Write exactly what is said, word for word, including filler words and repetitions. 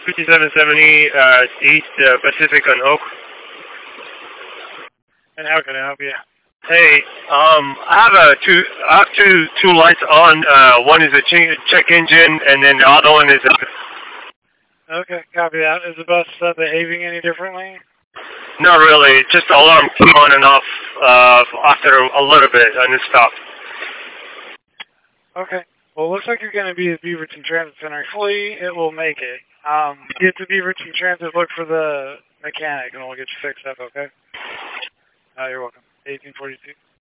fifty-seven seventy uh, East uh, Pacific on Oak. And how can I help you? Hey, um, I have a two, I have two two lights on. Uh, one is a ch- check engine, and then the other one is. A... Okay, copy that. Is the bus uh, behaving any differently? Not really. Just the alarm came on and off uh, after a little bit, and it stopped. Okay. Well, it looks like you're going to be at Beaverton Transit Center. Hopefully, it will make it. Um, get to Beaverton Transit, look for the mechanic, and we'll get you fixed up, okay? Uh, you're welcome. eighteen forty-two.